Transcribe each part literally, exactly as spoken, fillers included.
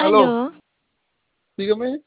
Aló, Aló, dígame.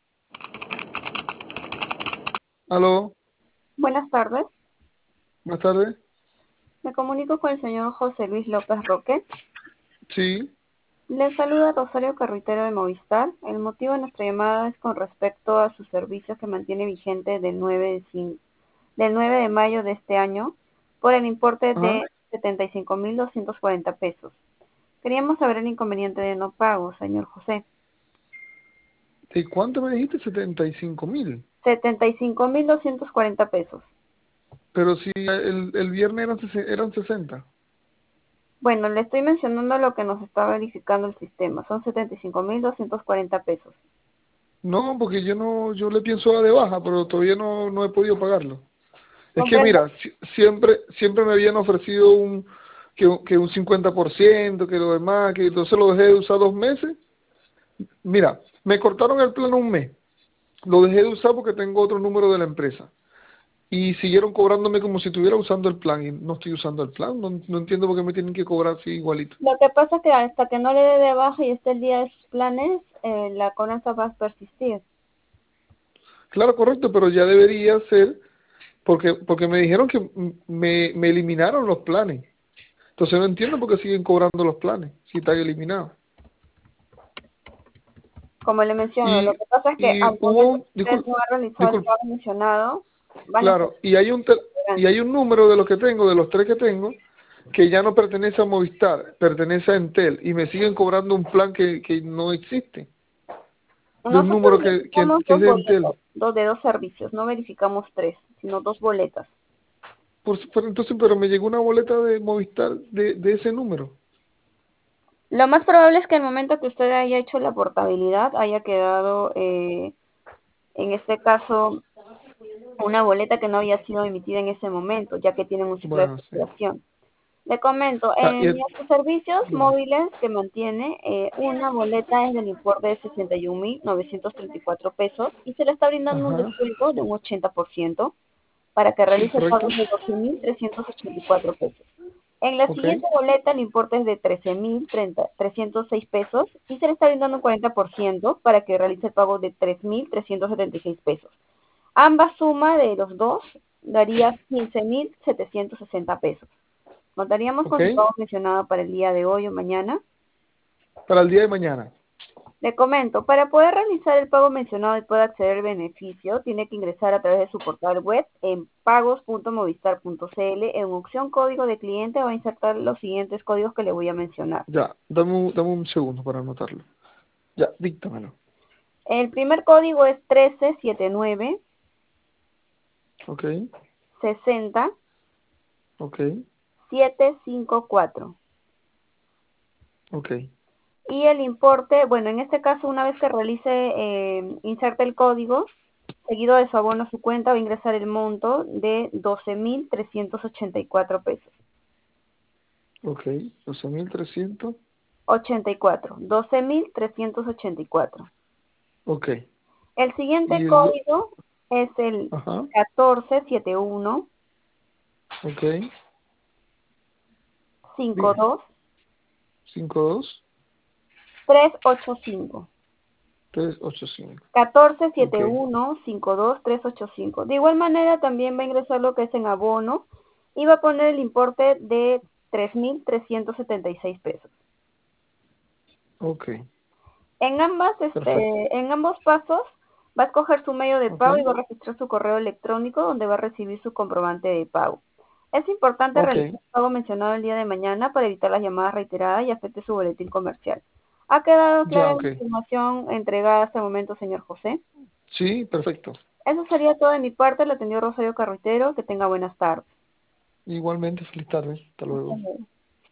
Aló, Buenas tardes, buenas tardes. me comunico con el señor José Luis López Roque. Sí, Le saluda Rosario Carruitero de Movistar. El motivo de nuestra llamada es con respecto a su servicio que mantiene vigente del nueve de, cin- del nueve de mayo de este año por el importe ajá. de setenta y cinco mil doscientos cuarenta pesos. Queríamos saber el inconveniente de no pago, señor José. ¿De cuánto me dijiste? Setenta y cinco mil. setenta y cinco mil doscientos cuarenta pesos. Pero si el, el viernes eran, sesen- eran sesenta. Bueno, le estoy mencionando lo que nos está verificando el sistema. Son setenta y cinco mil doscientos cuarenta pesos. No, porque yo no, yo le pienso dar de baja, pero todavía no, no he podido pagarlo. Es que Comprendo. mira, si- siempre, siempre me habían ofrecido un, que, un- que un cincuenta por ciento, que lo demás, que entonces lo dejé de usar dos meses. Mira, me cortaron el plan un mes. Lo dejé de usar porque tengo otro número de la empresa. Y siguieron cobrándome como si estuviera usando el plan y no estoy usando el plan. No, no entiendo por qué me tienen que cobrar así igualito. Lo que pasa es que hasta que no le dé de baja y esté el día de sus planes, eh, la cobranza va a persistir. Claro, correcto, pero ya debería ser porque porque me dijeron que m- me, me eliminaron los planes. Entonces no entiendo por qué siguen cobrando los planes si están eliminados. Como le menciono, lo Y, que pasa es que y al hubo momento un, que usted disculpe, no ha realizado el disculpe, pago mencionado, van a estar claro, y hay un tel- y cobrando. hay un número de los que tengo, de los tres que tengo, que ya no pertenece a Movistar, pertenece a Entel y me siguen cobrando un plan que, que no existe, de un Nosotros número que, que, verificamos que es dos de Entel. boletos, dos de dos servicios, no verificamos tres, sino dos boletas. Por, su- pero entonces, pero me llegó una boleta de Movistar de, de ese número. Lo más probable es que al momento que usted haya hecho la portabilidad haya quedado, eh, en este caso, una boleta que no había sido emitida en ese momento, ya que tienen un ciclo de Bueno, sí. facturación. Le comento, Ah, y en el- nuestros servicios dígame. móviles que mantiene, eh, una boleta es del importe de sesenta y un mil novecientos treinta y cuatro pesos y se le está brindando un Ajá, descuento de un ochenta por ciento para que sí, realice correcto. pagos de doce mil trescientos ochenta y cuatro pesos. En la Ok, siguiente boleta el importe es de trece mil trescientos seis pesos y se le está brindando un cuarenta por ciento para que realice el pago de tres mil trescientos setenta y seis pesos. Ambas suma de los dos daría quince mil setecientos sesenta pesos. Contaríamos ok. con su pago mencionado para el día de hoy o mañana. Para el día de mañana. Le comento, para poder realizar el pago mencionado y pueda acceder al beneficio, tiene que ingresar a través de su portal web en pagos punto movistar punto cl. En opción código de cliente va a insertar los siguientes códigos que le voy a mencionar. Ya, dame un, dame un segundo para anotarlo. Ya, díctamelo. El primer código es trece setenta y nueve Ok, sesenta ok, setecientos cincuenta y cuatro. ok, Y el importe, bueno, en este caso, una vez que realice, eh, inserte el código, seguido de su abono a su cuenta, va a ingresar el monto de doce mil trescientos ochenta y cuatro pesos. ok. doce mil trescientos. ochenta y cuatro, doce mil trescientos ochenta y cuatro. Ok. El siguiente Y el... do- código es el Ajá, catorce setenta y uno ok. cincuenta y Dígame. dos cinco dos trescientos ochenta y cinco. tres ocho cinco. catorce Ok, setenta y uno cincuenta y dos trescientos ochenta y cinco. De igual manera también va a ingresar lo que es en abono y va a poner el importe de tres mil trescientos setenta y seis pesos. ok. En ambas, Perfecto. este, en ambos pasos va a escoger su medio de Ok, pago y va a registrar su correo electrónico donde va a recibir su comprobante de pago. Es importante ok. realizar el pago mencionado el día de mañana para evitar las llamadas reiteradas y afecte su boletín comercial. ¿Ha quedado Ya, clara ok. la información entregada hasta el momento, señor José? Sí, perfecto. Eso sería todo de mi parte. Lo atendió Rosario Carretero. Que tenga buenas tardes. Igualmente, feliz tarde. Hasta Hasta luego. luego.